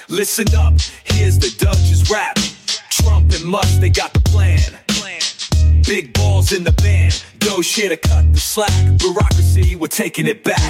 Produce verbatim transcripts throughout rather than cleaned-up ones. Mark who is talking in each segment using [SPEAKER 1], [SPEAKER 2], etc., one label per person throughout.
[SPEAKER 1] Listen up, here's the Duchess rap. Trump and Musk, they got the plan. Big balls in the band. Doge here to cut the slack. Bureaucracy, we're taking it back.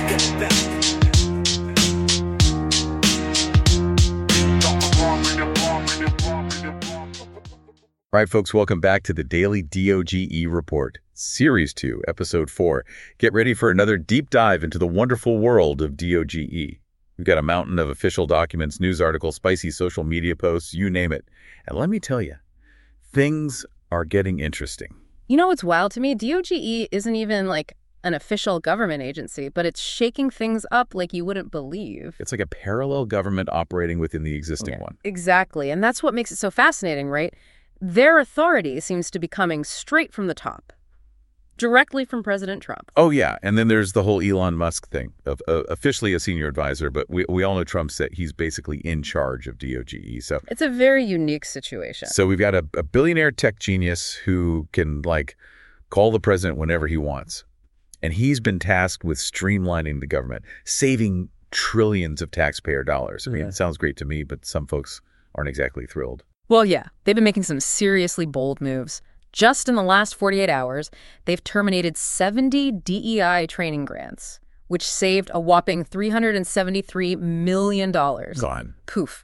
[SPEAKER 2] All right, folks, welcome back to the Daily D O G E Report, Series two, Episode four. Get ready for another deep dive into the wonderful world of D O G E. We've got a mountain of official documents, news articles, spicy social media posts, you name it. And let me tell you, things are getting interesting.
[SPEAKER 3] You know what's wild to me? D O G E isn't even like an official government agency, but it's shaking things up like you wouldn't believe.
[SPEAKER 2] It's like a parallel government operating within the existing
[SPEAKER 3] Yeah,
[SPEAKER 2] one.
[SPEAKER 3] Exactly. And that's what makes it so fascinating, right? Their authority seems to be coming straight from the top, directly from President Trump.
[SPEAKER 2] Oh, yeah. And then there's the whole Elon Musk thing, of uh, officially a senior advisor, but we, we all know Trump said he's basically in charge of D O G E. So
[SPEAKER 3] It's a very unique situation.
[SPEAKER 2] So we've got a, a billionaire tech genius who can, like, call the president whenever he wants. And he's been tasked with streamlining the government, saving trillions of taxpayer dollars. I mean,
[SPEAKER 3] Yeah.
[SPEAKER 2] it sounds great to me, but some folks aren't exactly thrilled.
[SPEAKER 3] Well, yeah, they've been making some seriously bold moves. Just in the last forty-eight hours, they've terminated seventy D E I training grants, which saved a whopping three hundred seventy-three million dollars.
[SPEAKER 2] Gone.
[SPEAKER 3] Poof.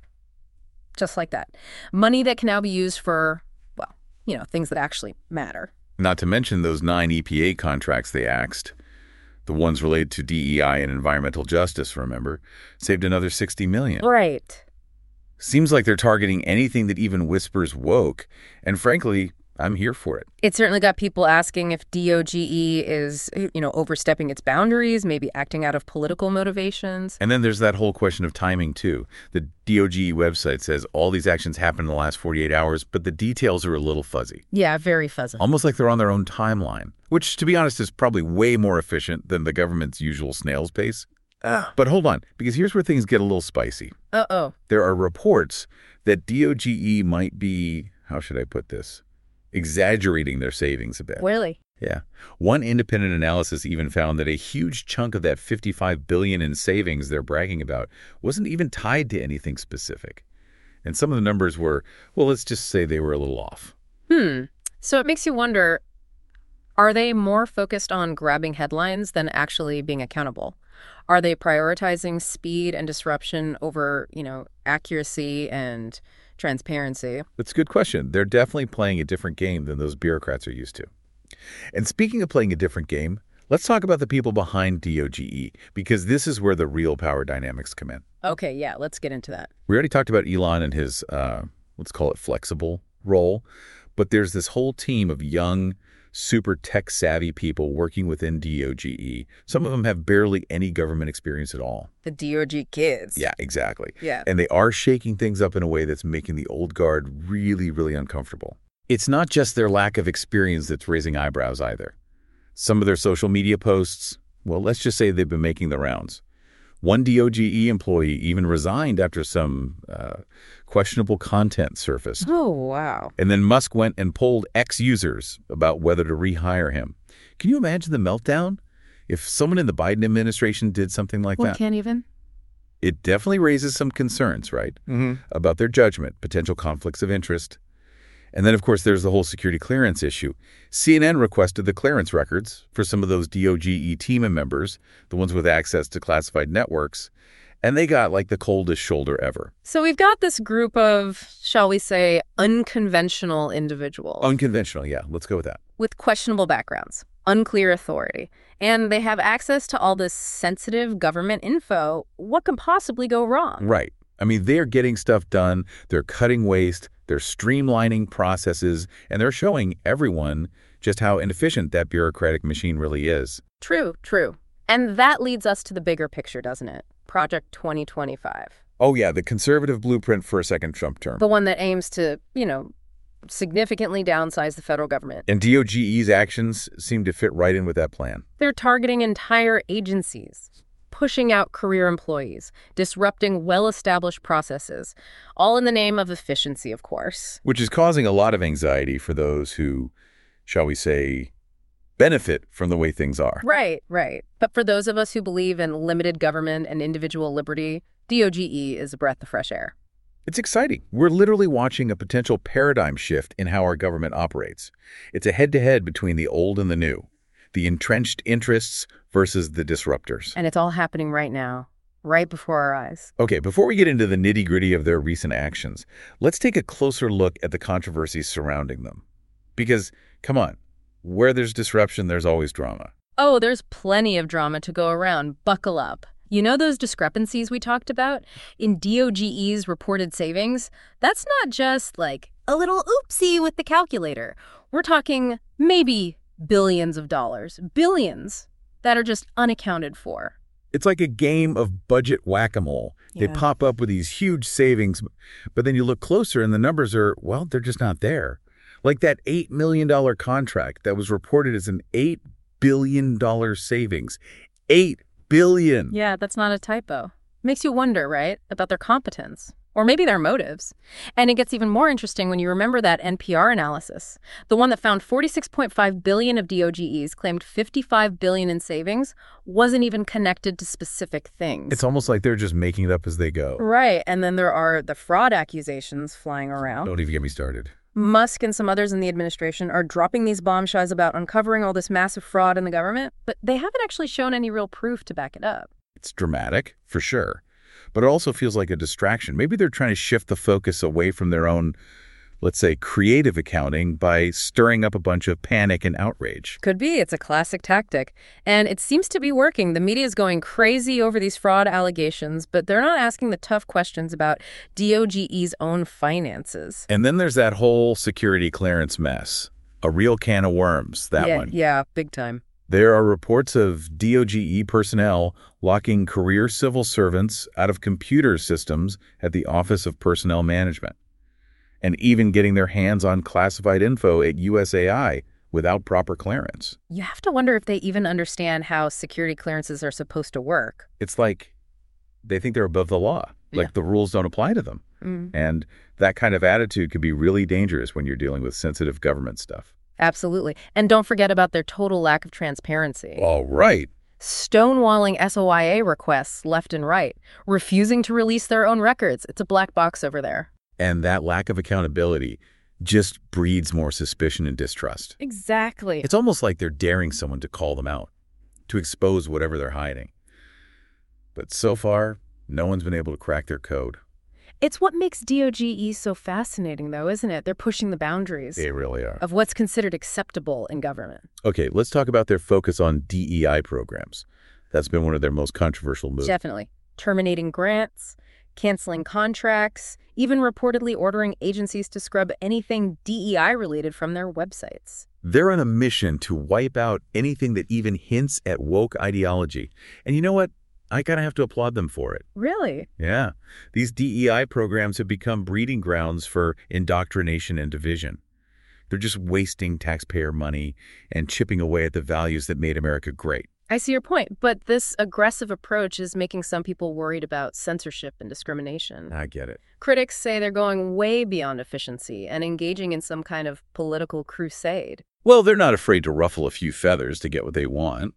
[SPEAKER 3] Just like that. Money that can now be used for, well, you know, things that actually matter.
[SPEAKER 2] Not to mention those nine E P A contracts they axed. The ones related to D E I and environmental justice, remember, saved another sixty million dollars.
[SPEAKER 3] Right.
[SPEAKER 2] Seems like they're targeting anything that even whispers woke. And frankly, I'm here for it.
[SPEAKER 3] It certainly got people asking if D O G E is, you know, overstepping its boundaries, maybe acting out of political motivations.
[SPEAKER 2] And then there's that whole question of timing, too. The D O G E website says all these actions happened in the last forty-eight hours, but the details are a little fuzzy.
[SPEAKER 3] Yeah, very fuzzy.
[SPEAKER 2] Almost like they're on their own timeline, which, to be honest, is probably way more efficient than the government's usual snail's pace.
[SPEAKER 3] Ugh.
[SPEAKER 2] But hold on, because here's where things get a little spicy.
[SPEAKER 3] Uh-oh.
[SPEAKER 2] There are reports that D O G E might be, how should I put this, exaggerating their savings a bit.
[SPEAKER 3] Really?
[SPEAKER 2] Yeah. One independent analysis even found that a huge chunk of that fifty-five billion dollars in savings they're bragging about wasn't even tied to anything specific. And some of the numbers were, well, let's just say they were a little off.
[SPEAKER 3] Hmm. So it makes you wonder, are they more focused on grabbing headlines than actually being accountable? Are they prioritizing speed and disruption over, you know, accuracy and transparency?
[SPEAKER 2] That's a good question. They're definitely playing a different game than those bureaucrats are used to. And speaking of playing a different game, let's talk about the people behind D O G E, because this is where the real power dynamics come in.
[SPEAKER 3] Okay, yeah, let's get into that.
[SPEAKER 2] We already talked about Elon and his, uh, let's call it flexible role, but there's this whole team of young, super tech-savvy people working within D O G E. Some of them have barely any government experience at all.
[SPEAKER 3] The D O G kids.
[SPEAKER 2] Yeah, exactly.
[SPEAKER 3] Yeah.
[SPEAKER 2] And they are shaking things up in a way that's making the old guard really, really uncomfortable. It's not just their lack of experience that's raising eyebrows either. Some of their social media posts, well, let's just say they've been making the rounds. One D O G E employee even resigned after some uh, questionable content surfaced.
[SPEAKER 3] Oh, wow.
[SPEAKER 2] And then Musk went and polled ex-users about whether to rehire him. Can you imagine the meltdown if someone in the Biden administration did something like
[SPEAKER 3] Well,
[SPEAKER 2] that?
[SPEAKER 3] can't even.
[SPEAKER 2] It definitely raises some concerns, right?
[SPEAKER 3] Mm-hmm.
[SPEAKER 2] About their judgment, potential conflicts of interest. And then, of course, there's the whole security clearance issue. C N N requested the clearance records for some of those D O G E team members, the ones with access to classified networks, and they got like the coldest shoulder ever.
[SPEAKER 3] So we've got this group of, shall we say, unconventional individuals.
[SPEAKER 2] Unconventional, yeah. Let's go with that.
[SPEAKER 3] With questionable backgrounds, unclear authority, and they have access to all this sensitive government info. What could possibly go wrong?
[SPEAKER 2] Right. I mean, they're getting stuff done. They're cutting waste. They're streamlining processes, and they're showing everyone just how inefficient that bureaucratic machine really is.
[SPEAKER 3] True, true. And that leads us to the bigger picture, doesn't it? Project twenty twenty-five.
[SPEAKER 2] Oh, yeah, the conservative blueprint for a second Trump term.
[SPEAKER 3] The one that aims to, you know, significantly downsize the federal government.
[SPEAKER 2] And D O G E's actions seem to fit right in with that plan.
[SPEAKER 3] They're targeting entire agencies, pushing out career employees, disrupting well-established processes, all in the name of efficiency, of course.
[SPEAKER 2] Which is causing a lot of anxiety for those who, shall we say, benefit from the way things are.
[SPEAKER 3] Right, right. But for those of us who believe in limited government and individual liberty, D O G E is a breath of fresh air.
[SPEAKER 2] It's exciting. We're literally watching a potential paradigm shift in how our government operates. It's a head-to-head between the old and the new, the entrenched interests versus the disruptors.
[SPEAKER 3] And it's all happening right now, right before our eyes.
[SPEAKER 2] Okay, before we get into the nitty-gritty of their recent actions, let's take a closer look at the controversies surrounding them. Because, come on, where there's disruption, there's always drama.
[SPEAKER 3] Oh, there's plenty of drama to go around. Buckle up. You know those discrepancies we talked about? In D O G E's reported savings? That's not just like a little oopsie with the calculator. We're talking maybe billions of dollars, billions, that are just unaccounted for.
[SPEAKER 2] It's like a game of budget whack-a-mole.
[SPEAKER 3] Yeah.
[SPEAKER 2] They pop up with these huge savings, but then you look closer and the numbers are, well, they're just not there. Like that eight million dollars contract that was reported as an eight billion dollars savings. eight billion dollars.
[SPEAKER 3] Yeah, that's not a typo. Makes you wonder, right, about their competence. Or maybe their motives. And it gets even more interesting when you remember that N P R analysis. The one that found forty-six point five billion dollars of D O G Es claimed fifty-five billion dollars in savings wasn't even connected to specific things.
[SPEAKER 2] It's almost like they're just making it up as they go.
[SPEAKER 3] Right, and then there are the fraud accusations flying around.
[SPEAKER 2] Don't even get me started.
[SPEAKER 3] Musk and some others in the administration are dropping these bombshells about uncovering all this massive fraud in the government, but they haven't actually shown any real proof to back it up.
[SPEAKER 2] It's dramatic, for sure. But it also feels like a distraction. Maybe they're trying to shift the focus away from their own, let's say, creative accounting by stirring up a bunch of panic and outrage.
[SPEAKER 3] Could be. It's a classic tactic. And it seems to be working. The media is going crazy over these fraud allegations, but they're not asking the tough questions about D O G E's own finances.
[SPEAKER 2] And then there's that whole security clearance mess. A real can of worms, that
[SPEAKER 3] yeah,
[SPEAKER 2] one.
[SPEAKER 3] Yeah, big time.
[SPEAKER 2] There are reports of D O G E personnel locking career civil servants out of computer systems at the Office of Personnel Management, and even getting their hands on classified info at U S A I without proper clearance.
[SPEAKER 3] You have to wonder if they even understand how security clearances are supposed to work.
[SPEAKER 2] It's like they think they're above the law, like
[SPEAKER 3] Yeah.
[SPEAKER 2] the rules don't apply to them.
[SPEAKER 3] Mm.
[SPEAKER 2] And that kind of attitude could be really dangerous when you're dealing with sensitive government stuff.
[SPEAKER 3] Absolutely. And don't forget about their total lack of transparency.
[SPEAKER 2] All right.
[SPEAKER 3] Stonewalling S O I A requests left and right, refusing to release their own records. It's a black box over there.
[SPEAKER 2] And that lack of accountability just breeds more suspicion and distrust.
[SPEAKER 3] Exactly.
[SPEAKER 2] It's almost like they're daring someone to call them out, to expose whatever they're hiding. But so far, no one's been able to crack their code.
[SPEAKER 3] It's what makes D O G E so fascinating, though, isn't it? They're pushing the boundaries
[SPEAKER 2] They really are.
[SPEAKER 3] of what's considered acceptable in government.
[SPEAKER 2] Okay, let's talk about their focus on D E I programs. That's been one of their most controversial moves.
[SPEAKER 3] Definitely. Terminating grants, canceling contracts, even reportedly ordering agencies to scrub anything D E I-related from their websites.
[SPEAKER 2] They're on a mission to wipe out anything that even hints at woke ideology. And you know what? I kind of have to applaud them for it.
[SPEAKER 3] Really?
[SPEAKER 2] Yeah. These D E I programs have become breeding grounds for indoctrination and division. They're just wasting taxpayer money and chipping away at the values that made America great.
[SPEAKER 3] I see your point, but this aggressive approach is making some people worried about censorship and discrimination.
[SPEAKER 2] I get it.
[SPEAKER 3] Critics say they're going way beyond efficiency and engaging in some kind of political crusade.
[SPEAKER 2] Well, they're not afraid to ruffle a few feathers to get what they want.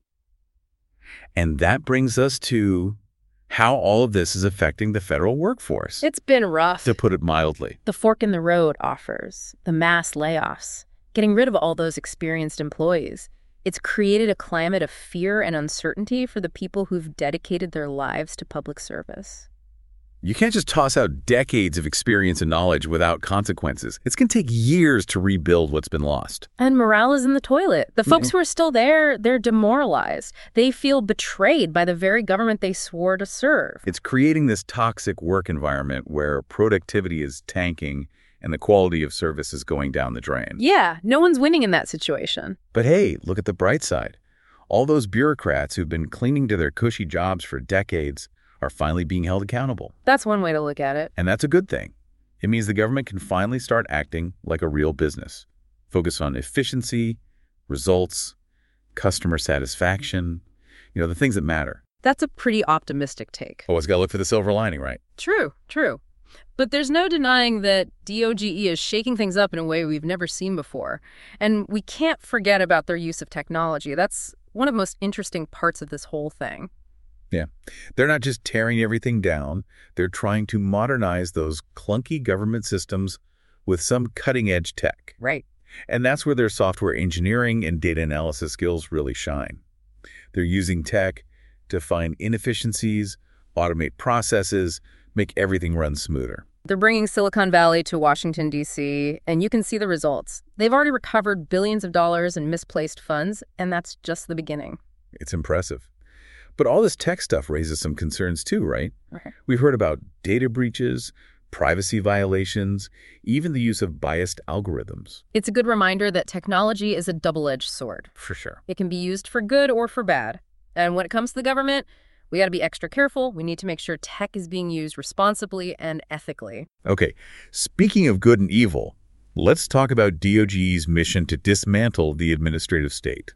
[SPEAKER 2] And that brings us to how all of this is affecting the federal workforce,
[SPEAKER 3] It's been rough.
[SPEAKER 2] to put it mildly.
[SPEAKER 3] The fork in the road offers, the mass layoffs, getting rid of all those experienced employees. It's created a climate of fear and uncertainty for the people who've dedicated their lives to public service.
[SPEAKER 2] You can't just toss out decades of experience and knowledge without consequences. It's going to take years to rebuild what's been lost.
[SPEAKER 3] And morale is in the toilet. The folks who are still there, they're demoralized. They feel betrayed by the very government they swore to serve.
[SPEAKER 2] It's creating this toxic work environment where productivity is tanking and the quality of service is going down the drain.
[SPEAKER 3] Yeah, no one's winning in that situation.
[SPEAKER 2] But hey, look at the bright side. All those bureaucrats who've been clinging to their cushy jobs for decades are finally being held accountable.
[SPEAKER 3] That's one way to look at it.
[SPEAKER 2] And that's a good thing. It means the government can finally start acting like a real business, focus on efficiency, results, customer satisfaction, you know, the things that matter.
[SPEAKER 3] That's a pretty optimistic take.
[SPEAKER 2] Always got to look for the silver lining, right?
[SPEAKER 3] True, true. But there's no denying that D O G E is shaking things up in a way we've never seen before. And we can't forget about their use of technology. That's one of the most interesting parts of this whole thing.
[SPEAKER 2] Yeah. They're not just tearing everything down. They're trying to modernize those clunky government systems with some cutting-edge tech.
[SPEAKER 3] Right.
[SPEAKER 2] And that's where their software engineering and data analysis skills really shine. They're using tech to find inefficiencies, automate processes, make everything run smoother.
[SPEAKER 3] They're bringing Silicon Valley to Washington, D C, and you can see the results. They've already recovered billions of dollars in misplaced funds, and that's just the beginning.
[SPEAKER 2] It's impressive. But all this tech stuff raises some concerns too, right?
[SPEAKER 3] Okay.
[SPEAKER 2] We've heard about data breaches, privacy violations, even the use of biased algorithms.
[SPEAKER 3] It's a good reminder that technology is a double-edged sword.
[SPEAKER 2] For sure.
[SPEAKER 3] It can be used for good or for bad. And when it comes to the government, we got to be extra careful. We need to make sure tech is being used responsibly and ethically.
[SPEAKER 2] Okay, speaking of good and evil, let's talk about D O G E's mission to dismantle the administrative state.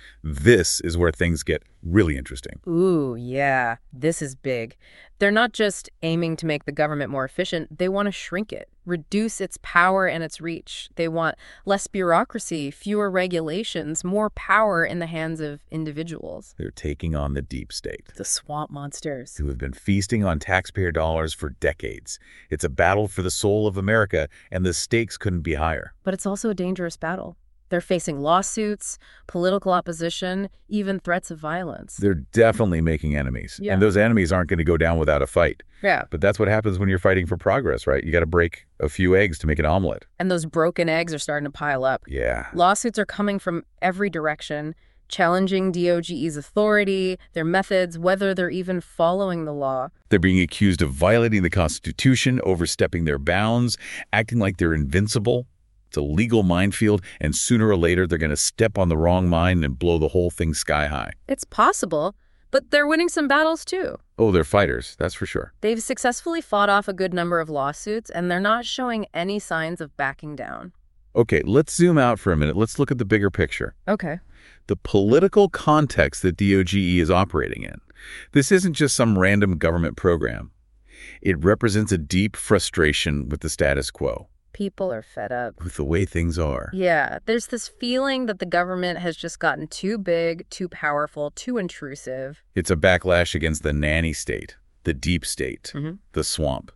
[SPEAKER 2] This is where things get really interesting.
[SPEAKER 3] Ooh, yeah, this is big. They're not just aiming to make the government more efficient. They want to shrink it, reduce its power and its reach. They want less bureaucracy, fewer regulations, more power in the hands of individuals.
[SPEAKER 2] They're taking on the deep state,
[SPEAKER 3] The swamp monsters.
[SPEAKER 2] who have been feasting on taxpayer dollars for decades. It's a battle for the soul of America, and the stakes couldn't be higher.
[SPEAKER 3] But it's also a dangerous battle. They're facing lawsuits, political opposition, even threats of violence.
[SPEAKER 2] They're definitely making enemies,
[SPEAKER 3] Yeah.
[SPEAKER 2] and those enemies aren't going to go down without a fight.
[SPEAKER 3] Yeah.
[SPEAKER 2] But that's what happens when you're fighting for progress, right? You got to break a few eggs to make an omelet.
[SPEAKER 3] And those broken eggs are starting to pile up.
[SPEAKER 2] Yeah.
[SPEAKER 3] Lawsuits are coming from every direction, challenging D O G E's authority, their methods, whether they're even following the law.
[SPEAKER 2] They're being accused of violating the Constitution, overstepping their bounds, acting like they're invincible. It's a legal minefield, and sooner or later they're going to step on the wrong mine and blow the whole thing sky high.
[SPEAKER 3] It's possible, but they're winning some battles too.
[SPEAKER 2] Oh, they're fighters, that's for sure.
[SPEAKER 3] They've successfully fought off a good number of lawsuits, and they're not showing any signs of backing down.
[SPEAKER 2] Okay, let's zoom out for a minute. Let's look at the bigger picture.
[SPEAKER 3] Okay.
[SPEAKER 2] The political context that D O G E is operating in. This isn't just some random government program. It represents a deep frustration with the status quo,
[SPEAKER 3] People are fed up.
[SPEAKER 2] with the way things are.
[SPEAKER 3] Yeah, there's this feeling that the government has just gotten too big, too powerful, too intrusive.
[SPEAKER 2] It's a backlash against the nanny state, the deep state,
[SPEAKER 3] Mhm.
[SPEAKER 2] the swamp.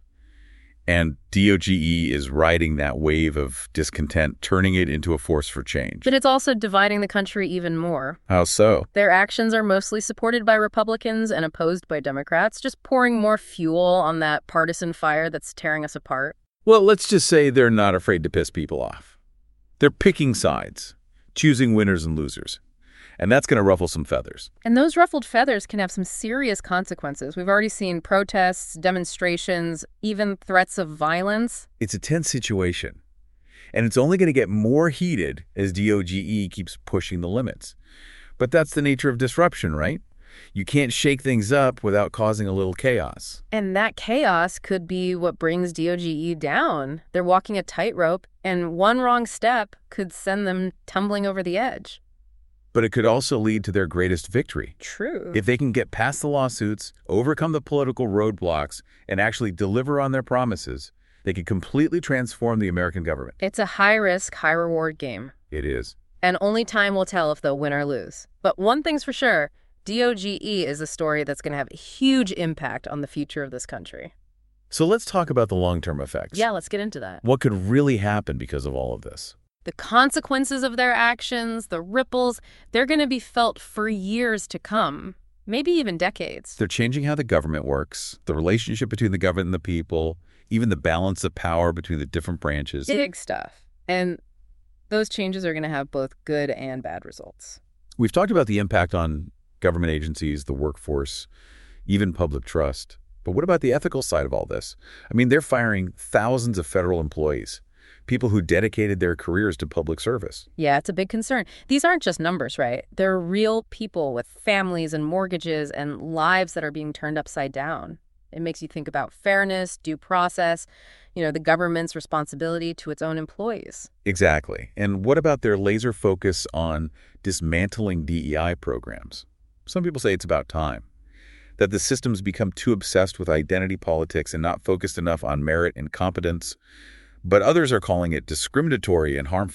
[SPEAKER 2] And D O G E is riding that wave of discontent, turning it into a force for change.
[SPEAKER 3] But it's also dividing the country even more.
[SPEAKER 2] How so?
[SPEAKER 3] Their actions are mostly supported by Republicans and opposed by Democrats, just pouring more fuel on that partisan fire that's tearing us apart.
[SPEAKER 2] Well, let's just say they're not afraid to piss people off. They're picking sides, choosing winners and losers. And that's going to ruffle some feathers.
[SPEAKER 3] And those ruffled feathers can have some serious consequences. We've already seen protests, demonstrations, even threats of violence.
[SPEAKER 2] It's a tense situation. And it's only going to get more heated as D O G E keeps pushing the limits. But that's the nature of disruption, right? You can't shake things up without causing a little chaos.
[SPEAKER 3] And that chaos could be what brings D O G E down. They're walking a tightrope, and one wrong step could send them tumbling over the edge.
[SPEAKER 2] But it could also lead to their greatest victory.
[SPEAKER 3] True.
[SPEAKER 2] If they can get past the lawsuits, overcome the political roadblocks, and actually deliver on their promises, they could completely transform the American government.
[SPEAKER 3] It's a high-risk, high-reward game.
[SPEAKER 2] It is.
[SPEAKER 3] And only time will tell if they'll win or lose. But one thing's for sure, D O G E is a story that's going to have a huge impact on the future of this country.
[SPEAKER 2] So let's talk about the long-term effects.
[SPEAKER 3] Yeah, let's get into that.
[SPEAKER 2] What could really happen because of all of this?
[SPEAKER 3] The consequences of their actions, the ripples, they're going to be felt for years to come, maybe even decades.
[SPEAKER 2] They're changing how the government works, the relationship between the government and the people, even the balance of power between the different branches.
[SPEAKER 3] Big stuff. And those changes are going to have both good and bad results.
[SPEAKER 2] We've talked about the impact on government agencies, the workforce, even public trust. But what about the ethical side of all this? I mean, they're firing thousands of federal employees, people who dedicated their careers to public service.
[SPEAKER 3] Yeah, it's a big concern. These aren't just numbers, right? They're real people with families and mortgages and lives that are being turned upside down. It makes you think about fairness, due process, you know, the government's responsibility to its own employees.
[SPEAKER 2] Exactly. And what about their laser focus on dismantling D E I programs? Some people say it's about time, that the system's become too obsessed with identity politics and not focused enough on merit and competence. But others are calling it discriminatory and harmful.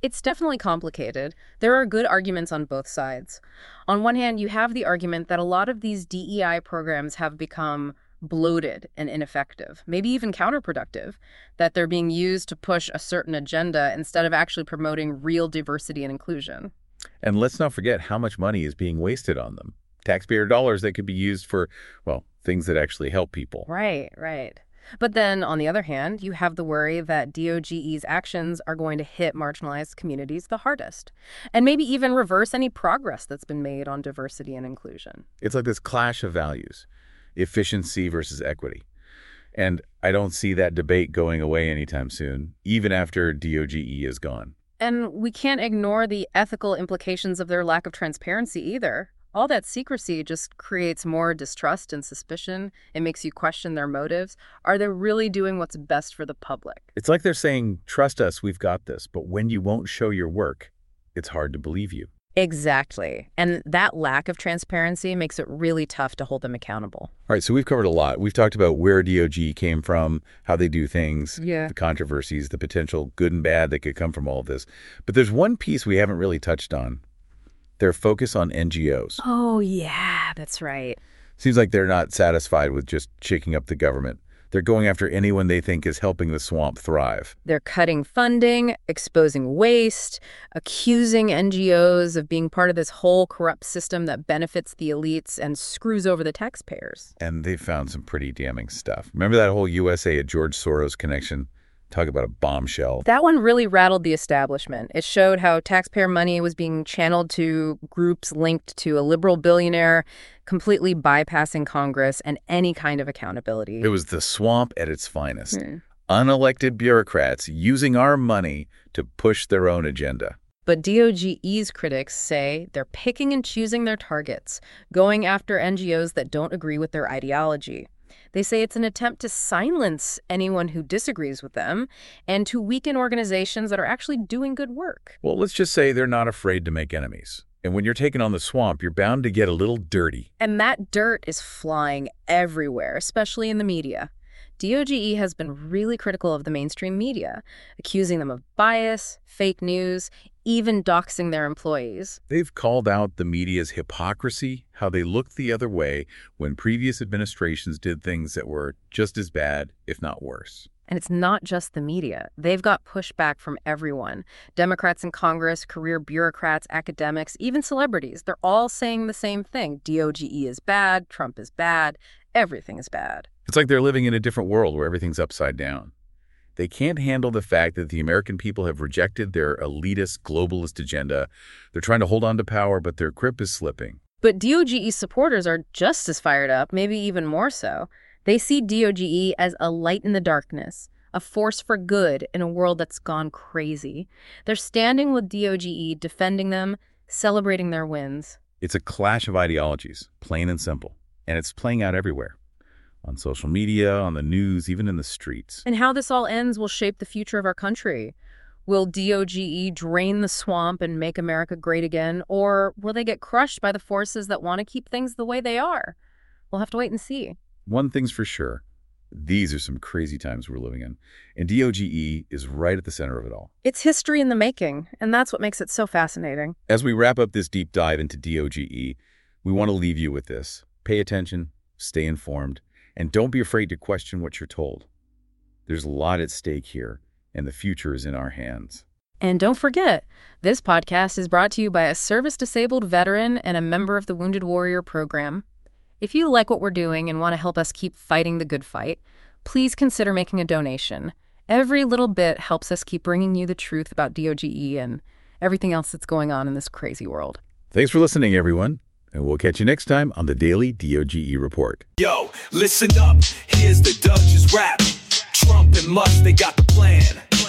[SPEAKER 3] It's definitely complicated. There are good arguments on both sides. On one hand, you have the argument that a lot of these D E I programs have become bloated and ineffective, maybe even counterproductive, that they're being used to push a certain agenda instead of actually promoting real diversity and inclusion.
[SPEAKER 2] And let's not forget how much money is being wasted on them. Taxpayer dollars that could be used for, well, things that actually help people.
[SPEAKER 3] Right, right. But then, on the other hand, you have the worry that D O G E's actions are going to hit marginalized communities the hardest, and maybe even reverse any progress that's been made on diversity and inclusion.
[SPEAKER 2] It's like this clash of values, efficiency versus equity. And I don't see that debate going away anytime soon, even after D O G E is gone.
[SPEAKER 3] And we can't ignore the ethical implications of their lack of transparency either. All that secrecy just creates more distrust and suspicion. It makes you question their motives. Are they really doing what's best for the public?
[SPEAKER 2] It's like they're saying, trust us, we've got this. But when you won't show your work, it's hard to believe you.
[SPEAKER 3] Exactly. And that lack of transparency makes it really tough to hold them accountable.
[SPEAKER 2] All right, so we've covered a lot. We've talked about where D O G came from, how they do things,
[SPEAKER 3] yeah.
[SPEAKER 2] the controversies, the potential good and bad that could come from all of this. But there's one piece we haven't really touched on. Their focus on N G Os.
[SPEAKER 3] Oh, yeah, that's right.
[SPEAKER 2] Seems like they're not satisfied with just shaking up the government. They're going after anyone they think is helping the swamp thrive.
[SPEAKER 3] They're cutting funding, exposing waste, accusing N G Os of being part of this whole corrupt system that benefits the elites and screws over the taxpayers.
[SPEAKER 2] And they found some pretty damning stuff. Remember that whole U S A at George Soros connection? Talk about a bombshell.
[SPEAKER 3] That one really rattled the establishment. It showed how taxpayer money was being channeled to groups linked to a liberal billionaire, completely bypassing Congress and any kind of accountability.
[SPEAKER 2] It was the swamp at its finest.
[SPEAKER 3] Hmm.
[SPEAKER 2] Unelected bureaucrats using our money to push their own agenda.
[SPEAKER 3] But D O G E's critics say they're picking and choosing their targets, going after N G Os that don't agree with their ideology. They say it's an attempt to silence anyone who disagrees with them and to weaken organizations that are actually doing good work.
[SPEAKER 2] Well, let's just say they're not afraid to make enemies. And when you're taking on the swamp, you're bound to get a little dirty.
[SPEAKER 3] And that dirt is flying everywhere, especially in the media. D O G E has been really critical of the mainstream media, accusing them of bias, fake news, even doxing their employees.
[SPEAKER 2] They've called out the media's hypocrisy, how they looked the other way when previous administrations did things that were just as bad, if not worse.
[SPEAKER 3] And it's not just the media. They've got pushback from everyone. Democrats in Congress, career bureaucrats, academics, even celebrities. They're all saying the same thing. D O G E is bad, Trump is bad, everything is bad.
[SPEAKER 2] It's like they're living in a different world where everything's upside down. They can't handle the fact that the American people have rejected their elitist, globalist agenda. They're trying to hold on to power, but their grip is slipping.
[SPEAKER 3] But D O G E supporters are just as fired up, maybe even more so. They see D O G E as a light in the darkness, a force for good in a world that's gone crazy. They're standing with D O G E, defending them, celebrating their wins.
[SPEAKER 2] It's a clash of ideologies, plain and simple, and it's playing out everywhere. On social media, on the news, even in the streets.
[SPEAKER 3] And how this all ends will shape the future of our country. Will D O G E drain the swamp and make America great again, or will they get crushed by the forces that want to keep things the way they are? We'll have to wait and see.
[SPEAKER 2] One thing's for sure. These are some crazy times we're living in, and D O G E is right at the center of it all.
[SPEAKER 3] It's history in the making, and that's what makes it so fascinating.
[SPEAKER 2] As we wrap up this deep dive into D O G E, we want to leave you with this. Pay attention, stay informed, and don't be afraid to question what you're told. There's a lot at stake here, and the future is in our hands.
[SPEAKER 3] And don't forget, this podcast is brought to you by a service-disabled veteran and a member of the Wounded Warrior Program. If you like what we're doing and want to help us keep fighting the good fight, please consider making a donation. Every little bit helps us keep bringing you the truth about D O G E and everything else that's going on in this crazy world.
[SPEAKER 2] Thanks for listening, everyone. And we'll catch you next time on the Daily D O G E Report.
[SPEAKER 1] Yo, listen up. Here's the Duchess rap. Trump and Musk, they got the plan.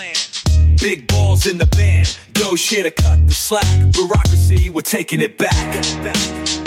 [SPEAKER 1] Big balls in the band. Doge here to cut the slack. Bureaucracy, we're taking it back.